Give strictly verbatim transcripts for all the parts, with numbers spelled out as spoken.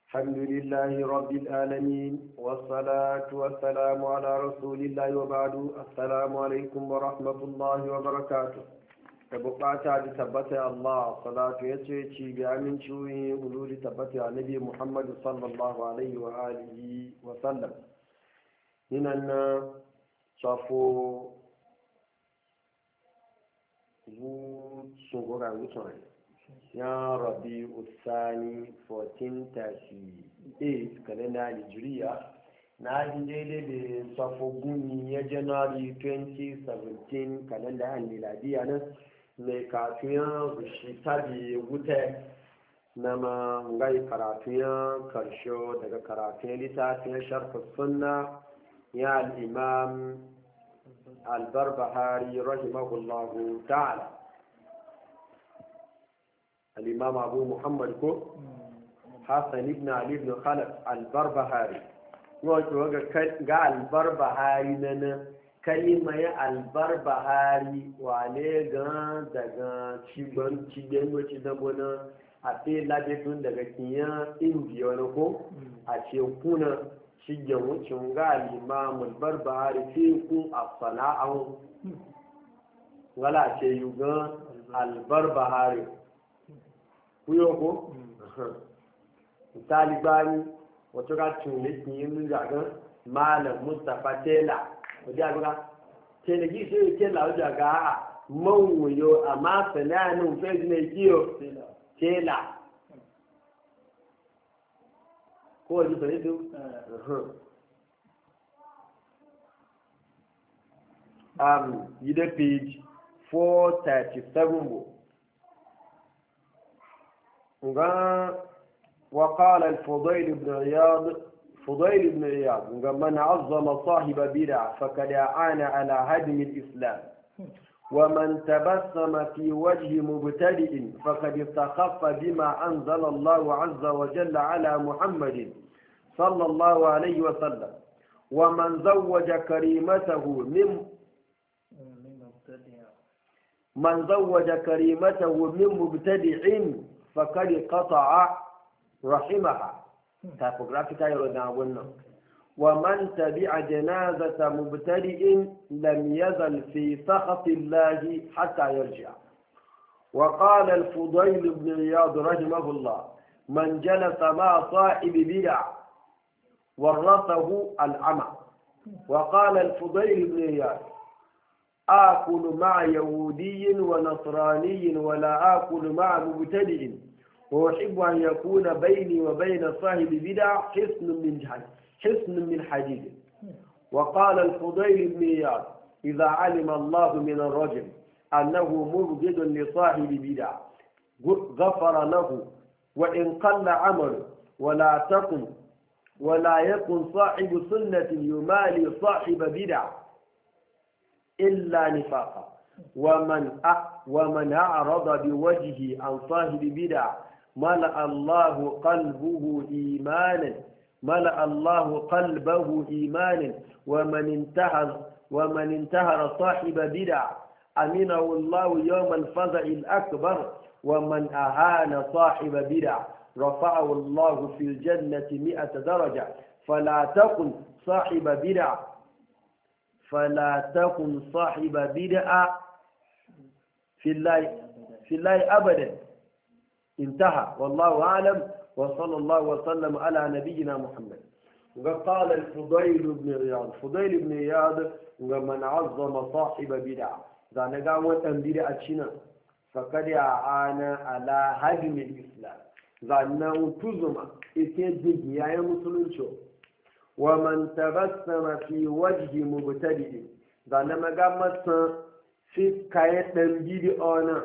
الحمد لله رب العالمين والصلاة والسلام على رسول الله وبعد السلام عليكم ورحمة الله وبركاته تبقى تثبت الله صلاة يتشي بأمن شوي ولود تثبت النبي محمد صلى الله عليه وآله وسلم هنا شافوا سنقول عن وصول ya rabi usani fourteen thirty-eight kalenda nigeria na ajin daidai da safoguni ya january twenty seventeen kalenda an miladiya nan mai kafin shi tabi wuta na ma ngai karatun karshe daga karatun littafin sharh sunna ya al-imam al-barbahari rahimahullahu ta'ala الإمام أبو محمد كو حسن ابن علي بن خلف البربهاري وقال قال البربهاري لنا كلمة البربهاري وعليه غان دغان تشيبان تشيبان وتشيبان أتي لابتون دغكيا إنديا نكو أتي كونا تشيجان وتشونغا الإمام البربهاري فيكم الصلاة ولا أتي يغان البربهاري kuyoko talibani wato ga tunle kin mun jaga malam mustafa tela wajen ga tela gi sai tela wajen ga mawuyo amma sananin fez ne kiyo tela ko ji sai do um yida page four thirty-seven وقال الفضيل بن عياض فضيل بن عياض من عظم صاحب بدع فقد أعان على هدم الإسلام ومن تبسم في وجه مبتدئ فقد استخف بما أنزل الله عز وجل على محمد صلى الله عليه وسلم ومن زوج كريمته من من زوج كريمته من مبتدئ فقد قطع رحمها تايبوغرافيكا يرونا wannan ومن تبع جنازة مبتدئ لم يزل في سخط الله حتى يرجع وقال الفضيل بن عياض رحمه الله من جلس مع صاحب بدع ورثه العمى وقال الفضيل بن عياض آكل مع يهودي ونصراني ولا آكل مع مبتدئ وأحب أن يكون بيني وبين صاحب بدع حصن من حصن من حديد وقال الفضيل بن عياض إذا علم الله من الرجل أنه مبغض لصاحب بدع غفر له وإن قل عمله ولا تكن ولا يكن صاحب سنة يمالي صاحب بدع إلا نفاقا ومن ومن أعرض بوجهه عن صاحب بدع ملأ الله قلبه إيمانا ملأ الله قلبه إيمانا ومن انتهر ومن انتهر صاحب بدع أمنه الله يوم الفزع الأكبر ومن أهان صاحب بدع رفعه الله في الجنة مئة درجة فلا تكن صاحب بدع فلا تكن صاحب بدعة في الله في الله أبدا انتهى والله أعلم وصلى الله وسلم على نبينا محمد وقال الفضيل بن عياض فضيل بن عياض من عظم صاحب بدعة إذا نقام وتم بدعة شنا فقد أعان على هدم الإسلام إذا نوتزم إتجد يا مسلم شو ومن تبسم في وجه مبتدئ ذا ما قامت في كاية دنبيدي أنا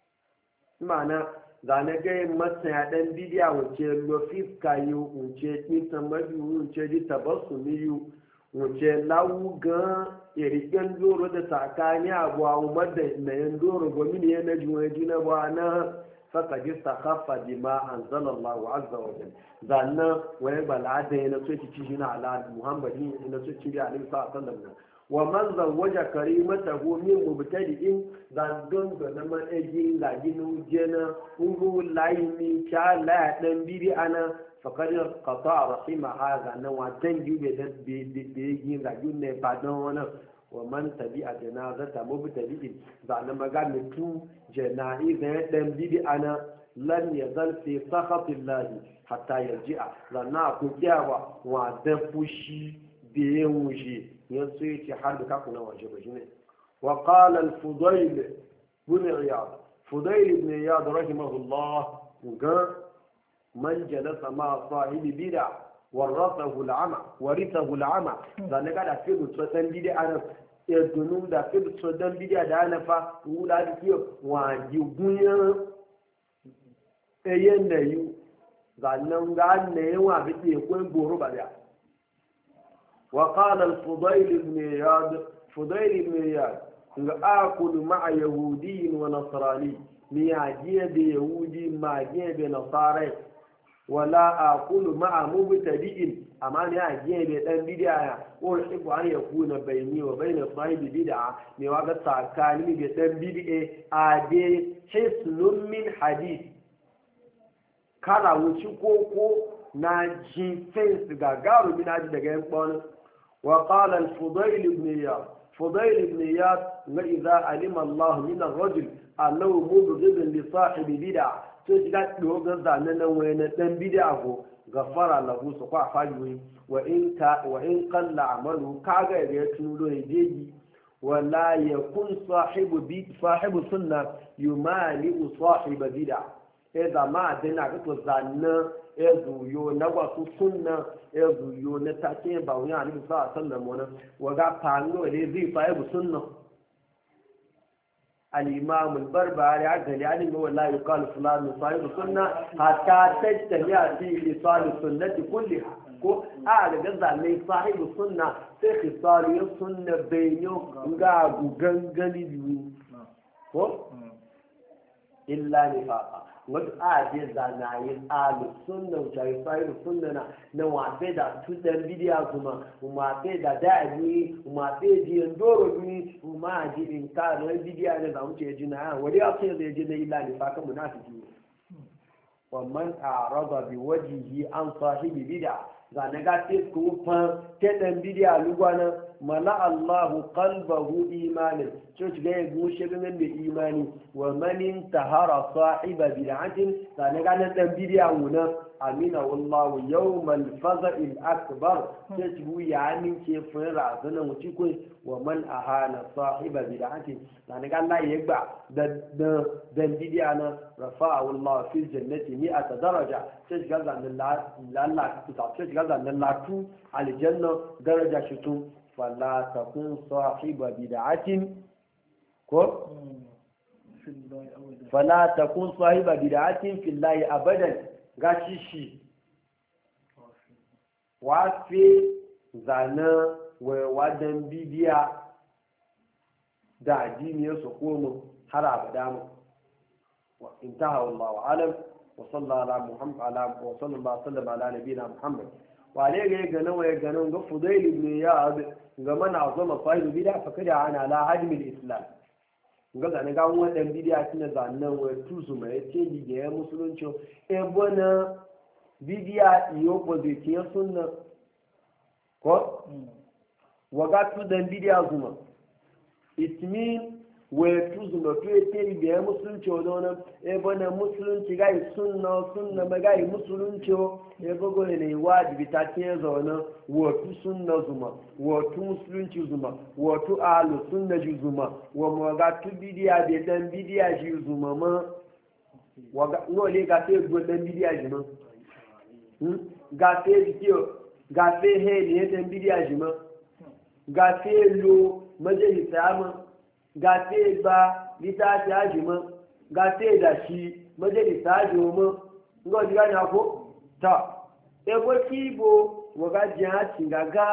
معنى ذا نجاي مثلا دنبيدي أو تشيلو في كايو وتشيل تمدي وتشيل تبسميو وتشيل لاو غان يريكن دورو ده ساكاني أبو أمد نيندورو بمين ينجو يجينا وانا فقد استخف بما أنزل الله عز وجل ذلنا ويقبل عادة إلى سوية تشيجنا على محمد إلى سوية تشيجنا عليه صلى الله عليه وسلم ومن زوج كريمته من مبتدئ ذان دون لما أجي لجنو جنا ونقول لايمي شاء لا تنبيري أنا فقد قطع رحم هذا نوع تنجي بيجي رجل بعدنا ومن تبع جنازة مبتدئ زعنا ما قال متو جنائز دم بيدي أنا لن يزل في سخط الله حتى يرجع لنا كجاوا ودفشي بيوجي ينسيتي حرب كاكونا وجبجنه وقال الفضيل بن عياض فضيل بن عياض رحمه الله قال من جلس مع صاحب بدع ورثه العمى ورثه العمى ذلك قال في بتسدن بدع انا يدنو da fi bتسدن بدع da ana fa wula da kiyo wa jigunya eyen da yu zannan ga ne wa bi ko goro ba da وقال الفضيل بن عياض فضيل بن عياض آكل مع يهودي ونصراني مياجيه بيهودي ماجيه بنصاري ولا أقول مع مبتدئ أما مياجيه بأن بدعة أحب أن يكون بيني وبين صاحب بدعة ميواغا ساكاني بأن بدعة آدي حسن من حديث كلا وشكوكو ناجي فنس غاغارو من أجل دقائق. وقال الفضيل بن إياد فضيل بن إياد وإذا علم الله من الرجل أنه مبغض لصاحب بدعة تجد له غزانا وين بدعه غفر له سقع فاجوي وإن وإن قل عمله كاغا يتنولو يجي ولا يكون صاحب بيت صاحب سنة يمالئ صاحب بدعة إذا ما دنا كتوزانا ezuyo na wasu sunna ezuyo na take ba wani annabi sallallahu alaihi wasallam wannan waga fango ne zai fa yi sunna al-imam al-barbari agali ani wallahi yuqalu fulan sahib sunna hatta tajtami'a fi lisal sunnati kulliha ko a ga zalai sahib sunna sai khisalu sunna bayyo ga gangani biyu ko illa nifaqa wasu ajiye zanayin alu sunna wuce fa'ilu sunna na na wafe da tudan bidiya kuma wafe da da'ani wafe ji ndoro duni ma ji in ka na bidiya ne da wuce ji na wani ya ce zai ji na illa ne fa kan munafiki wa man a'rada bi wajhihi an sahibi bid'a ga na ga ce ku fa kedan bidiya lugwana mala Allahu qalbahu imanin so ci ga yego shirin da imani wa man intahara sahiba bid'atin ga na ga dan bidiya wuna amina wallahu yawmal faza'il akbar sai ci bu ya min ke fun razana wuci ko wa man ahana sahiba bid'atin ga na ga Allah ya gba da dan bidiya na rafa'ahu Allah fi jannati mi'ata daraja sai ga zan Allah ta sai ga zan latu aljanna daraja shitun فلا تكون صاحب بدعة فلا تكون صاحب بدعة في الله أبدا غشيشي وفي زنا وودن بيديا دا دين يسقوم حراب دام وانتهى والله أعلم وصلى على محمد على وصلى الله وسلم على نبينا محمد wale ga ganin waye ganin ga Fudail ibn Iyad ga mana zama fa'idu bid'a fa kada ana la hadmi al-islam ga ganin ga wannan bid'a tana zannan waye tuzu mai ce dige musulunci e bona bid'a iyo position sunna ko waga tu dan bid'a zuma it mean waye tuzu no to ce dige musulunci wannan e bona musulunci ga sunna sunna magai musulunci ya gogo ne wajibi ta ce zaune wato sunna zuma wato musulunci zuma wato alu sunna ji zuma wa maga tu bidiya da dan bidiya ji zuma ma waga no le ga te go dan bidiya ji ma hmm ga te dikiyo ga te he ne dan bidiya ji ma ga te lo majalisa ma ga te ba litafi ji ma ga te da shi majalisa ji ma ngo diga na ko ta ego kibo waga jiya cingaga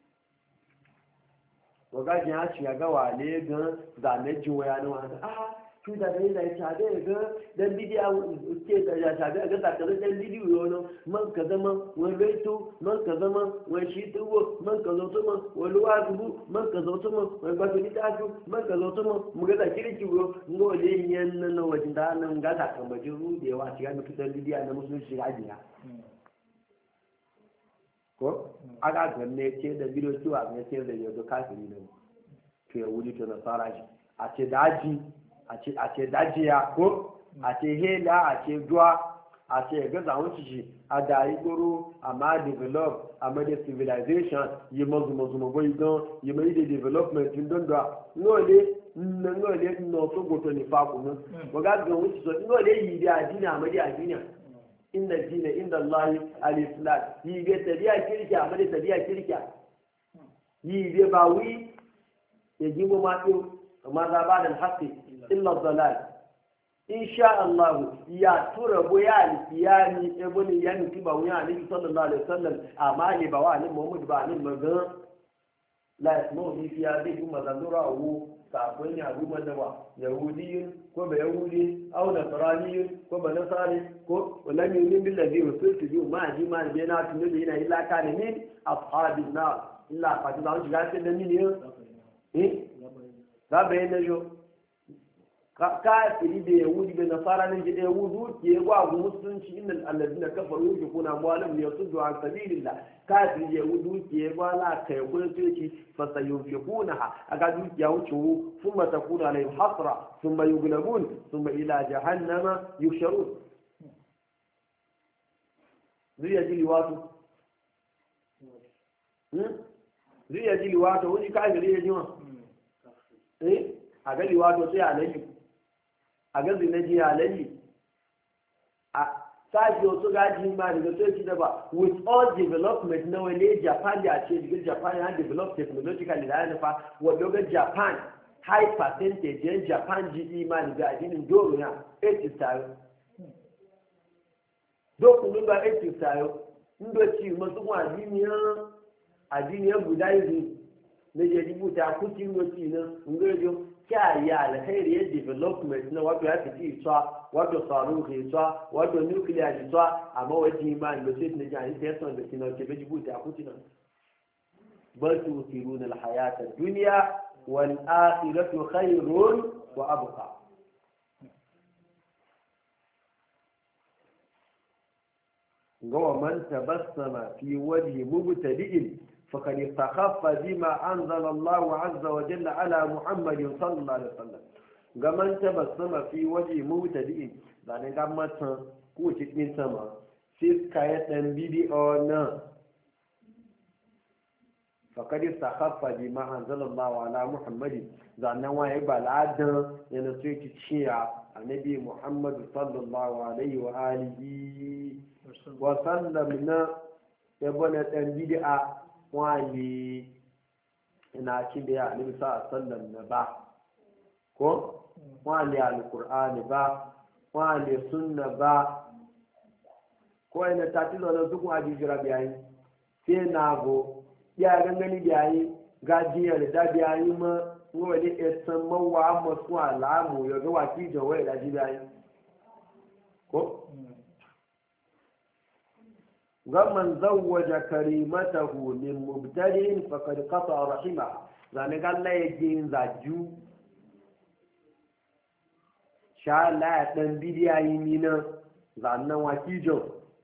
waga jiya cingaga wale gan zane jiwaya na wani ah tu da dai da ta da ga dan bidiya ke da ya ta ga ga ta da dan bidiyo no man ka zama wai baito man ka zama wai shi tuwo man ka zo tuma wai luwazu man ka zo tuma wai ba ta ta man ka zo tuma mu ga da kirki go ngo le yan nan wajen da nan ga ta kan bajin rudewa shiga mutu dan bidiya na musulunci ga ajiya ko aga ganne ce da bidiyo cewa ne ce da yau kafiri ne to ya wuri to nasara shi a ce daji a ce dajiya ko a ce hela a ce duwa a ce ga zawon shi a da yi goro a ma develop a ma da civilization yi mazu mazu magwai don yi mai da development don da nole nole no so goto ni fa kuma ko ga ga wuce so nole yi da adina a ma da adina inna dina inda Allah al-islam yi ga tabiya kirkiya a ma da tabiya kirkiya yi ga ba wi ya jibo ma amma za ba da haƙƙi illa dalal insha Allah ya tura bo ya alkiyani ibn yan tiba wa ali sallallahu alaihi wasallam amma ne ba wa ali Muhammad ba ali maga la yasmu bi fi hadi kuma zandura wu sakon ya ruwa da ba yahudiyin ko ba yahudi aw nasraniyin ko ba nasari ko lam yu'min billazi rusultu bi ma ji ma be na tunu bi ina illa kana min ashabin nar illa fa da shi ga da min eh za bai na jo ka fili da yahudi da nasara ne da yahudu ke wa gu musulunci innal alladina kafaru yunfiquna amwalahum liyasuddu an sabilillah ka fili da yahudu ke wa la kai ko sai fa sayunfiqunaha aga dukiya wuce thumma takunu alayhim hasra thumma yughlabun thumma ila jahannama yusharun zuriya jili wato hmm zuriya jili wato wani ka gari ya jima eh a gari wato sai alayhi a ga zinaji alayhi a sashi wasu gaji ma daga soci da ba with all development na wale japan da ce daga japan ya develop technologically da ya nufa wadda ga japan high percentage yan japan ji imani da adinin doro ya eighty tayo dokun ba eighty tayo ndo ci masu kuma adiniyan adiniyan budaism na je rubuta kucin wasi na ngojo kya alkhairi ya development na wato ya fiti tsa wato tsaro ke tsa wato nuclear tsa amma waje imani da sai na jani sai son da kina ke rubuta kucin nan bal tusiruna alhayata dunya wal akhiratu khairun wa abqa gawa man tabassama fi wajhi mubtadi'in فقد استخف بما أنزل الله عز وجل على محمد صلى الله عليه وسلم كمن تبسم في وجه مبتدئ يعني كما تكون تكين سما في كاية بيدي أو نا فقد استخف بما أنزل الله على محمد زعنا ويبقى العدن ينسيك الشيعة النبي محمد صلى الله عليه وآله وسلم يبقى تنبيدي wọ́n lè ina cin da ya alibi sa sallam na ba ko wọ́n lè alkur'ani ba wọ́n lè sunna ba ko ina ta ci zaune duk wani jira biyayi sai na go ya gangani biyayi gajiyar da biyayi ma wani esan mawa masu alamu ya ga waki jawai da ji biyayi ko ومن زوج كريمته من مبتدئ فقد قطع رحمه زاني قال لا يجين زاجو شاء لا تنبيدي يمينا زانا وكيجو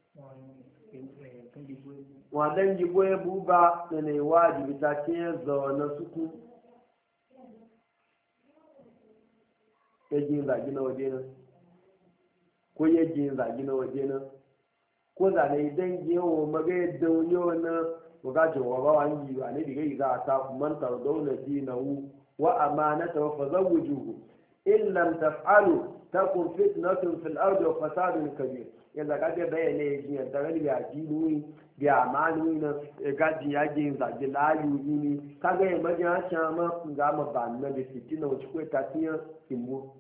wadan jibo ya buba da ne wajibi ta ce zaune suku yajin zagi na waje nan ko yajin zagi na waje nan ko zane idan yawo maga yadda wani na bukaci wa ba wani yi ba ne diga yi za a ta man tardauna dinahu wa amanata wa fazawujuhu in lam taf'alu takun fitnatun fil ardi wa fasadun kabir yanda ka ga bayane yi yanda ga ya dinu bi amanu na ga ji ya ji za ji layu ni ka ga ya maja cha ma ga ma ban na bi fitina wuce ko ta tiya kimbo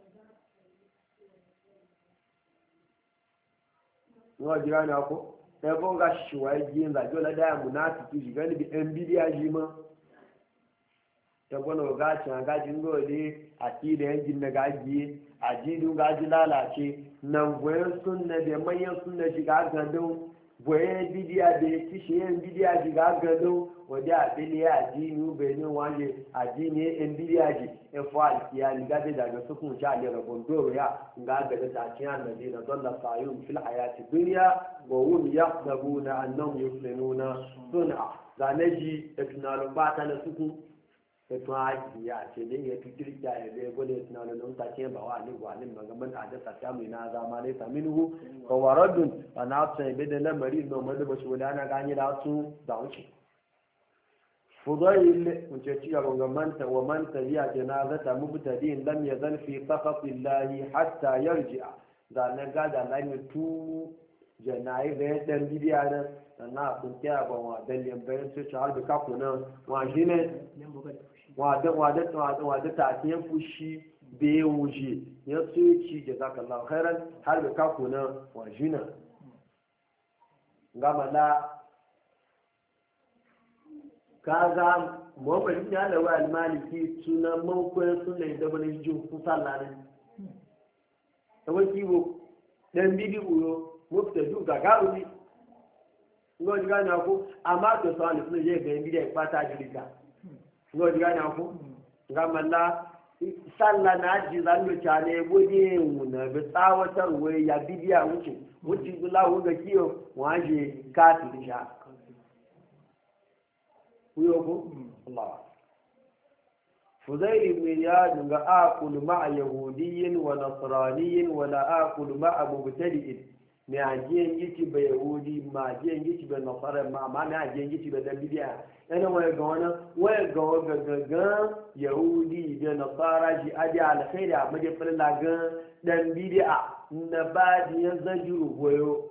wọ́n jira ní ọkọ́ ẹgbọ́n ga ṣìwà ẹgbẹ́ ìrìnàjò lọ́dáyà múnáàtìkì ṣìgbẹ́ níbi ẹnbídí ajímọ́ ta gwano gacin a gajin gole a da yankin na gaji a jidun gaji lalace nan goyon sunna da manyan sunna shiga gandun goyon bidiya da kishiyen bidiya shiga gandun wadda a bili ya jini benin wanje a jini yan bidiya ji ya fa ya liga da daga sukun sha ne rabon doro ya ga daga takiyan da zai na dalla sayun fil hayati duniya wa hum yaqdabuna annahum yuslinuna sun'a zanaji da tunanin bata na sukun ètò àjìyà àtẹlẹ ètò kìrìkìá ẹgbẹ ẹgbẹlẹ ìtìná lọnà ńta tí ẹ bá wà ní wà ní mọgàmọdé àjẹsà sàmì iná azàmà ní sàmínú kọwàrọdùn ọ̀nà àtún ìbédè lẹ́mọ̀rí ìlú ọmọdé bó ṣe wọlé anága yín látún dàúnṣe. fúdọ́ ilé ǹjẹ́ tí a gbọ̀ngàn mọ́ntà wọ mọ́ntà yí àjẹná zata mubtadi lam yazal fi sakati llahi hatta yarji'a zanaga da lami tu janayi da ya dan bidiya nan sannan a kun kiya ba wa dalilin bayan su shahar da kakunan wa shi ne wadda ta ke fushi da ya wuce ya tsoci da zaka lau khairan har da kakunan wa shi nan gama la ka za muhammadu ya da wa almaliki sunan mawukwai sunan da wani jin kusa lanin ta wakiwo dan bidiyo mubtadu gagaru ni ngo diga na ko amma to so ali fún je be bi de pata jirika ngo diga na ko ngamalla salla na ji zan do chane boje wuna be tawatar we ya bidiya wuce wuce bilahu ga kiyo waje ka tisha kuyo ko Allah فضيل بن ياد آكل مع يهودي ونصراني ولا آكل مع مبتدئ mai ajiyan gici bai yahudi ma ajiyan gici bai nasara ma ma mai ajiyan gici bai dan bidiya yana waya ga wani waya ga gaggagan yahudi da nasara shi aji alkhairi a majafin lagan dan bidiya na ba da ya zajiru goyo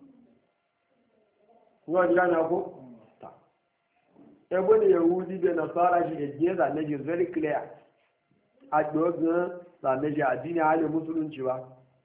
wani gana ko? ta ebe da yahudi da nasara shi da jeza na ji very clear a dogon zane shi addini halin musulunci ba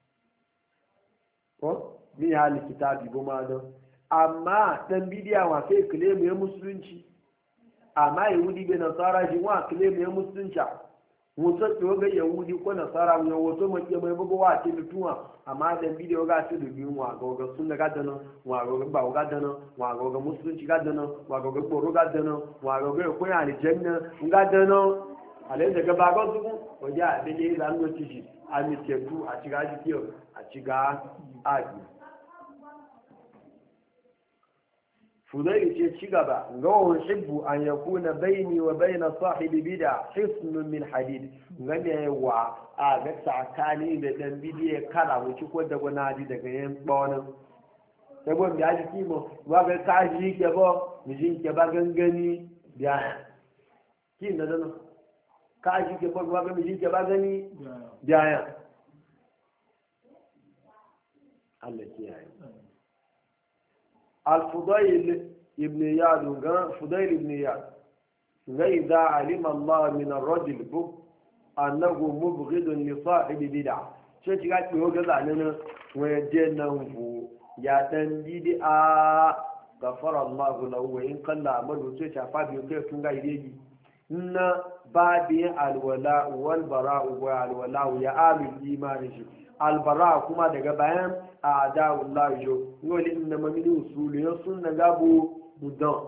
ko? min hali kitabi goma don amma dan bidiya wa sai claim ya musulunci amma yahudi bai nasara shi wa claim ya musulunci wato to ga yahudi ko nasara ne wato mace mai bugo wa ce mutuwa amma dan bidiyo ga su dubi wa ga ga sunna ga dano wa ga ba ga dano wa ga ga musulunci ga dano wa ga ga boro ga dano wa ga ga ko ya ni janna ga dano ale daga ba ga su ko ja da ne zan no ci a mi tetu a ciga ji kiyo a ciga aji فضيل شيغابا غو يحب ان يكون بيني وبين صاحب بدع حصن من حديد ngane wa a ga tsakani da dan bidiye kala wuci ko da gona ji daga yan bonan sai bon da ji kimo wa ga kaji ke bo mijin ke ba gangani da kin da dano kaji ke bo wa ga mijin ke ba gani da ya Allah kiyaye الفضيل ابن ياد فضيل ابن ياد إذا علم الله من الرجل أنه مبغض لصاحب بدع شو تقول هو كذا أننا ويجنه يا تنبيد آ غفر الله له وإن قل عمله شو شافا بيوكي تنغا يدي إن بابي الولاء والبراء والولاء يا آل الإيمان شو albara kuma daga bayan a da'ullah jo wani inda mamini usuliyar sunna gabo mudan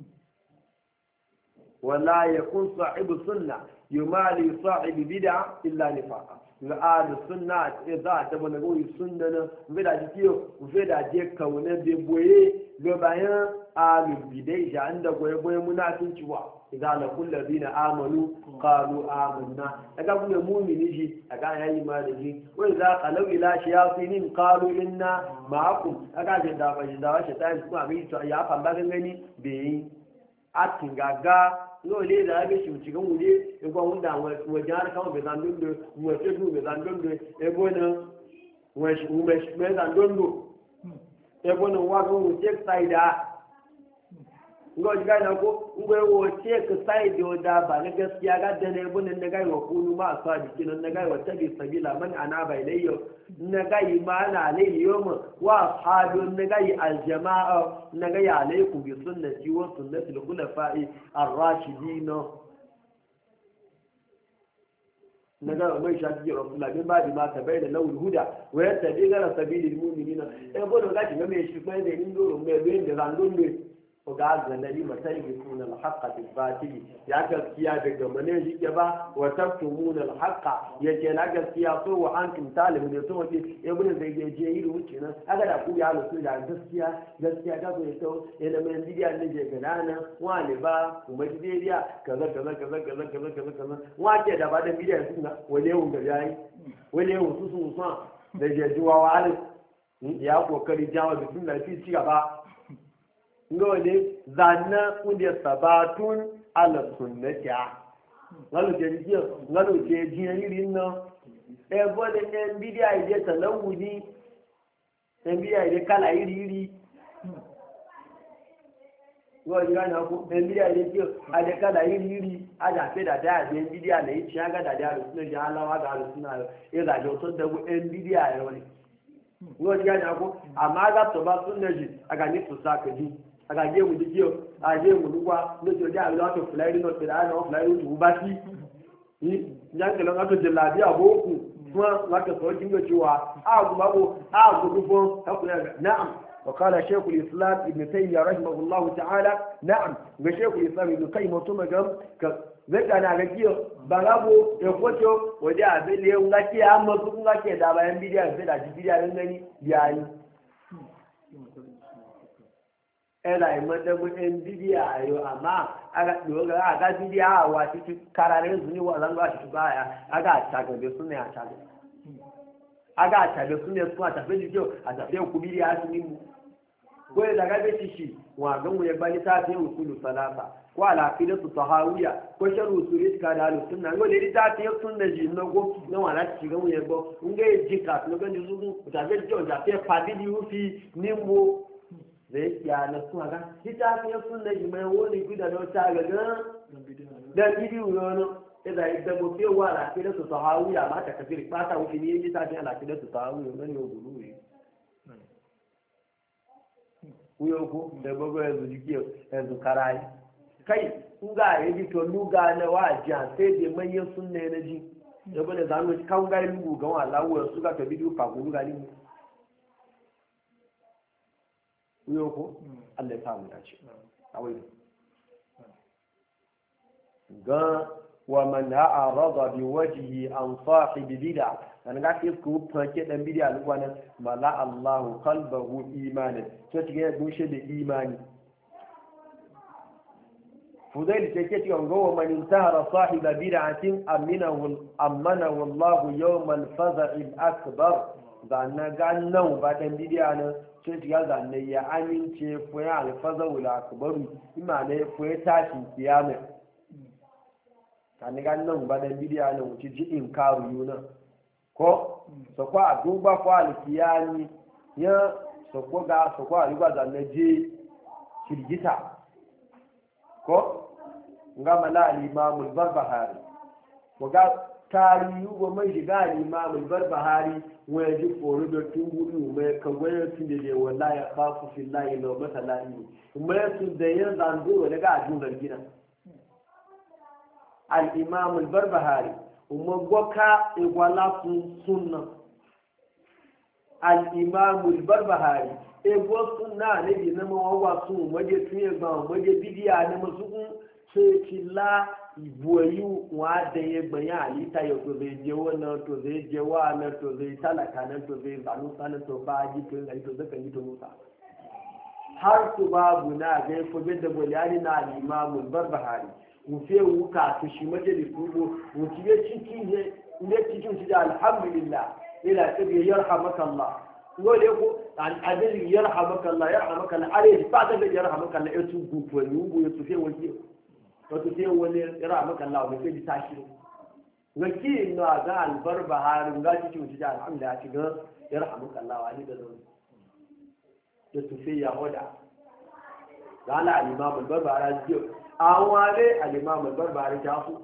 wala ya kun sahibu sunna yumali sahibi bid'a illa nifaqa ga ahli sunna za a taba nago sunna na veda jiyo veda je kaune be boye ga bayan ahli bidai ja anda boye boye munafinci wa idan la kullu ladina amanu qalu amanna daga kuma mu'mini ji daga yayi ma da ji wa idza qalu ila shayatinin qalu inna ma'akum daga je da ba da wa shaytan kuma bi to ya fa ba gani be atin gaga yóò lé ìdára bí ṣùgbọ́n ṣùgbọ́n wùdí ẹgbọ́n ń da wọ̀jẹ́ àríkàwọn bẹ̀zàndóńdó wọ̀ṣẹ́gbù bẹ̀zàndóńdó ẹgbọ́n náà wọ̀ṣẹ́gbù ẹgbọ́n náà wà fún wọ̀ṣẹ́ sáìdá ngọ́ ṣíkà ìdá kó ngọ́ wọ̀ṣẹ́ sáìdá ọ̀dà bà ní gaskiya gádẹ́ na ẹgbọ́n na gáyì wọ̀ kúnú máa sọ àdìkí na gáyì wọ̀ tẹ́bi sàbílà mọ́ni ànábà ilé yọ na gáyì máa nà alẹ́ yìí yọ mọ̀ wà fàdó na gáyì aljama'a na gáyì alaikum bi sunnati wa sunnati al-khulafa'i ar-rashidin نجا ما يشاهد رسول الله من بعد ما تبين له الهدى ويتبع غير سبيل المؤمنين يقول لك ما يشوف ما يندور ما بين راندون وقال النبي متلبسون الحق بالباطل يا gaskiya daga mane shi ke ba wa taftumuna alhaqa yake na gaskiya so wa antum talib ne to wace ibn zai je je yi wuce nan aga da ku ya lusu da gaskiya gaskiya ga ko to yana mai bidiya ne je ganana wale ba kuma bidiya kaza kaza kaza kaza kaza kaza kaza wace da ba da bidiya sun ga wale wu ga yayi wale wu su sun san da je juwa wa ya kokari jawo da sun lafi ci gaba ngole zanna kunde sabatun ala sunnati ngalo je jiyo ngalo je jiyo yirin no e bode en bidia ide talawudi en bidia ide kala yiri yiri wo jira na ko en bidia ide jiyo ade kala yiri yiri aja fe da da en bidia le yi aga da da sunna ja alawa ga sunna e da jo to da en bidia yo ni wo jira na ko amma ga to ba sunna ji aga ni to saka ji agaje mu dikiyo aje mu lugwa lojo ja lo to fly no tira no fly no ba ti ni nyanke lo ngato jelabi aboku kuma ngata so jingo ciwa a kuma bo a ku dufo hakuna na'am wa qala shaykh al-islam ibn taymiyyah rahimahullah ta'ala na'am ga shaykh al-islam ibn taymiyyah to magam ka zaka na ga kiyo barabo e koto waje abele ngati amma su ngake da bayan bidiya sai da bidiya dan gani yayi ela imadabu en bidiya ayo amma aga doga aga bidiya wa titi karare zuni wa zanga shi baya aga taga be sunne a taga aga taga sunne su a tabe jijo a tabe ku bidiya su nimu ko da ga be shi wa gan mu ya bani ta fi usulu salasa ko ala qidatu tahawiya ko sharu usuli ka da alu sunna ngo le ta fi sunna ji no go no wala ci gan mu ya go nge jika no gan juzu tabe jijo ja fe fadili ufi nimu da yake na suna ga littafin sun da mai wani gida da wata gaga da bidiyo wani idan idan mu fi wa la kida su tahawiya ma ta kafiri ba ta wuce ne littafin ala kida su tahawiya nan yau gudu ne kuyo ko da gogo yanzu jike yanzu karai kai kun ga yaji to luga na wajiya sai da manyan sunne na ji da bane zamu kan ga lugu ga wallahi su ga ta bidiyo fa ku luga ni yoko Allah ya samu dace awai ga wa man a'rada bi wajhi an sahibi bid'a an ga ke ku fake dan bid'a lugwana mala Allah qalbahu imanan to tige gushe da imani fudail ke ke tiyon go man intahara sahiba bid'atin aminahu amanahu Allah yawm al-faza' al-akbar zanna gannan ba dan bid'a nan sai shiga zanne ya amince ko ya alfaza wula akbaru imane ko ya tashi kiyama kan ga nan ba dan bidiya ne wuce ji in karu yuna ko so ko a duba ko alkiyani ya so ko ga so ko riba zanne je kirgita ko ngama la al-imam al-barbahari ko ga tarihi go mai shiga al-imam al-barbahari wọ́n yẹ fòrò bẹ tún wúlò mẹ kàwé tún lè lè wọ́n láyé káfù fi láyé lọ mẹ́ta láyé mẹ tún dẹ̀yẹ́ zàndó wọ́n lẹ́gà àdún lẹ́gìnà. al-imam al-barbahari ọmọ gbọ́ká ìwàlá fún súnà al-imam al-barbahari egbò súnà níbi náà wọ́n wà sún ọmọdé tún yẹ gbà ọmọdé bídíà ní mọ̀sùkún ṣe ti lá ìbò ẹ̀yí wọn á dẹ̀yẹ gbẹ̀yìn àyíká yọ tó zai jẹ́wọ́ náà tó zai jẹ́wọ́ náà tó zai tálàkà náà tó zai zanúsá náà tó bá jí tó zai tó zaka yi tó musa har su babu na ga ko da boliyani na al-imam al-barbahari mu fe wuka to shi majalis ko mu ci ya ciki ne ne cikin shi da alhamdulillah ila tabi yarhamaka Allah ngole ko an adil yarhamaka Allah yarhamaka Allah are ba ta da yarhamaka Allah ya tugu ko ni ugu ya tufe wani wato sai wani yarhamaka Allah ne sai tashi ngaki no ga al-barbahari ngaci cikin shi da alhamdulillah shiga yarhamaka Allah wani da zo da tufiya hoda gala al-imam al-barbahari ji awale al-imam al-barbahari ta su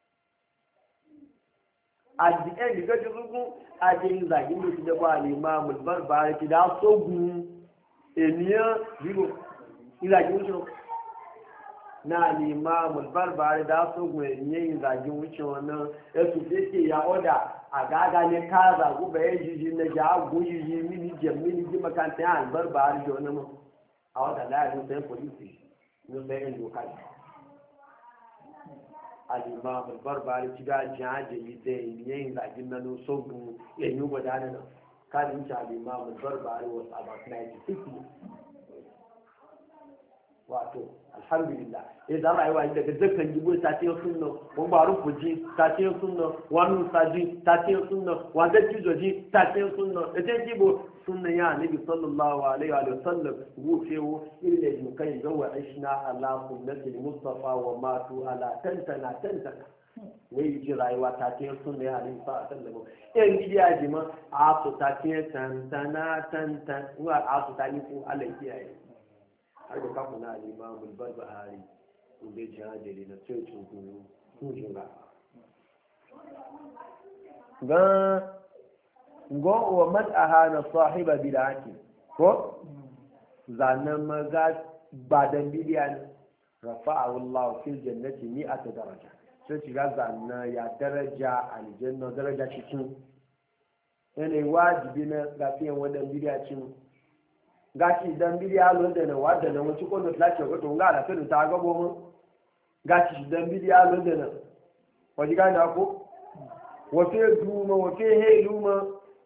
at the end ga jugu ajin zagin da da ba al-imam al-barbahari ti da sogun eniyan bigo ila ji so na limamul barbari da su gwenye zagin wuce wannan ya su fike ya oda a gaga ne ka zagu ba ya jiji na ja gujiji mini jem mini ji makanta ya barbari da wani mu a wata laya sun sai polisi sun sai yin lokali alimamul barbari ci ga jihaje da yin zagin na no sogun ya yi gudanar da kan ci alimamul barbari wasu about ninety-six wato alhamdulillah eh da rayuwa inda ga dukkan jibo ta ce sunna ko ba rufuji ta ce sunna wani saji ta ce sunna wanda jijoji ta ce sunna ita jibo sunna ya nabi sallallahu alaihi wa sallam gufewo illa mu kai ga wa aishna ala sunnati mustafa wa matu ala tantana tantana wai ji rayuwa ta ce sunna ya nabi sallallahu alaihi wa sallam in gidiya jima a su ta ce tantana tantana wa a su ta ni ko Allah kiyaye har da kafa na al'imamul barbahari inda jihajiri na sai tukuru kujin ba gan gowa mat'aha na sahiba bid'ati ko zanen maga badan bidiya ne rafa'ahu Allah fil jannati mi'ata daraja sai shiga zanen ya daraja aljanna daraja cikin yana wajibi na gafiyan wadan bidiya cin gashi dan bidiya londa na wadda na wuce kondo flash ko to ngala to ta gabo mu gashi dan bidiya londa na waji gana ko wafe duma wafe he luma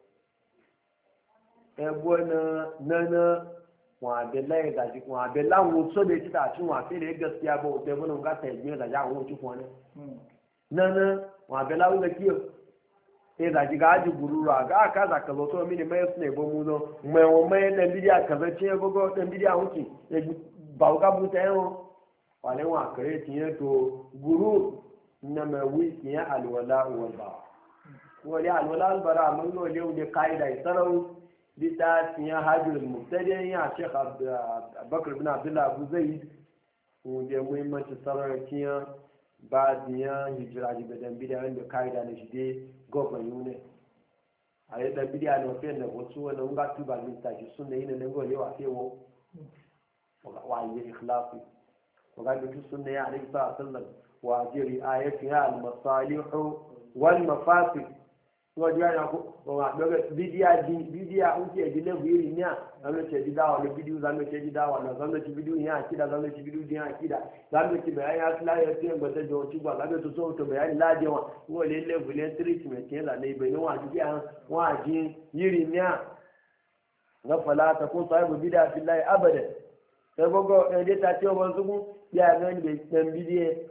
e bona nana wa be lai da ji wa be lan wo so be ta tun wa fe le gaskiya ba te bona ga ta yi da ja wo ci ko ne nana wa be lawo da kiyo sai da ji gaji gurura ga aka za ka zo to mini mai sune bo mu zo mai wo mai dan bidiya ka zace go go dan bidiya wuce ba ga buta yau wale wa kare tiye to guru na mai wi ya alwala wal ba wali alwala al bara mun go le de kaida sarau bita tiya hajjul mubtadi ya sheikh abubakar bin abdullah abu zaid ko de muhimmanci sarau tiya ba diya hijira ji dan bidiya da kaida ne shi dai gogon yune a yi da bidiya na wafe da wasu wani nga tuba min tashi sunna yi na nan gole wa fe wo wa yi ikhlasi wa ga bitu sunna ya alaihi sallam wa jiri ayati ya al masalihu wal mafasid to diya na ko wa daga bidiya ji bidiya un ke dile biri nya zamu ce didawa da bidiyo zamu ce didawa na zamu ce bidiyo ya akida zamu ce bidiyo ya akida zamu ce bayani asla ya ce ba da joci ba ga to so to bayani lajewa ko le level le treatment ya la ne bai wa ji ya wa ji yiri nya na fala ta kun sahibu bid'a fillahi abada sai gogo e ta ce ba su ya ga ni dan bidiye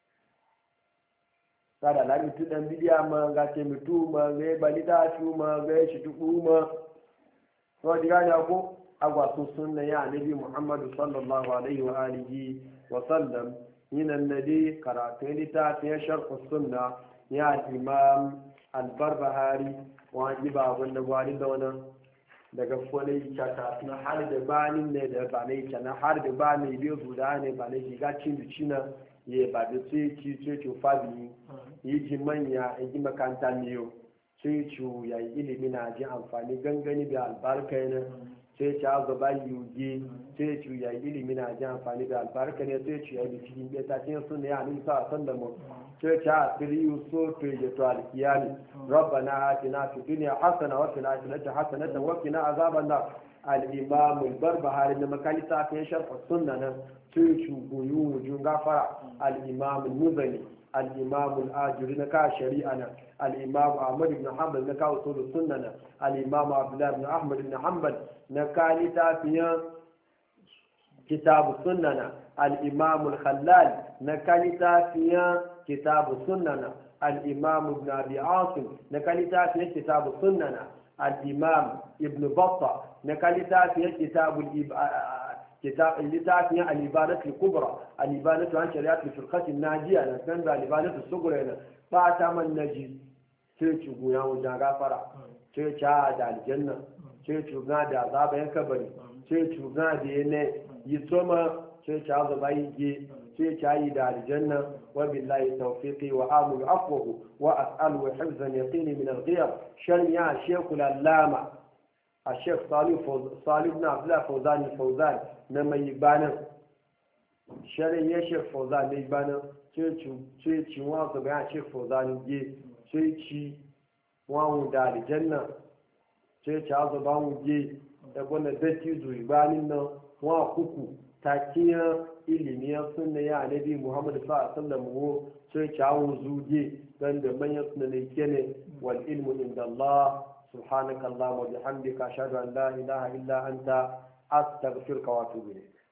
kada lami tu dan bidiya ma ga ce mutu ma ga balida shu ma ga shi tuku ma to diga ne ko agwa su sunna ya nabi Muhammad sallallahu alaihi wa alihi wa sallam min annabi karatu lita ta sharh sunna ya imam al-barbahari wa jiba wanda gwari da wannan daga fole chata na har da banin ne da bane na har da bane biyo guda ne bane shiga cin bicina ye ba da sai ci ce ci fabi yi ji manya yi makanta ne yau sai ci ya yi ilimi na ji amfani gangani da albarka ne sai ci azu ba yuge sai ci ya yi ilimi na ji amfani da albarka ne sai ci ya yi cikin beta cin sun ne a nisa a san da mu sai ci a fili yuso to ya to alkiyami rabbana atina fi dunya hasana wa fil akhirati hasanatan wa qina azaban nar al-imam al-barbahari da makalita ta sharh sunna sai goyo wujun gafara al-imam al-muzani al-imam al-ajuri na ka shari'a na al-imam ahmad ibn hanbal na ka usul sunna na al-imam abdullah ibn ahmad ibn hanbal na ka litafiya kitab sunna na al-imam al-khallal na ka litafiya kitab sunna na al-imam ibn abi asim na ka litafiya kitab sunna na al-imam ibn battah na ka litafiya kitab كتاب لتعطي الإبانة الكبرى الإبانة عن شريعة الفرقة الناجية نكمل الإبانة الصغرى فأتم النجي تيجو يا وجاغا فرع تيجا على الجنة تيجو غادي عذاب يكبري تيجو غادي ين يسمى تيجا عذاب يجي تيجا يدا الجنة وبالله توفيقي وآمل عفوه وأسأله حفظا يقيني من الغير شريعة شيخ العلامة الشيخ صالح صالح بن عبد الله فوزان الفوزان na mai banin sharin ya shek fauza ne bana sai ci wa ga bayan shek fauza ne je sai ci wa da aljanna sai ci azu ba mu je da gona datti zuwa banin nan wa kuku takiya ilimiyar sunna ya annabi Muhammad sallallahu alaihi wasallam sai ci awu zuje dan da manyan sunna ne kene wal ilmu inda Allah subhanakallahumma wa bihamdika ashhadu an la ilaha illa anta astaghfiruka wa atubu ilayk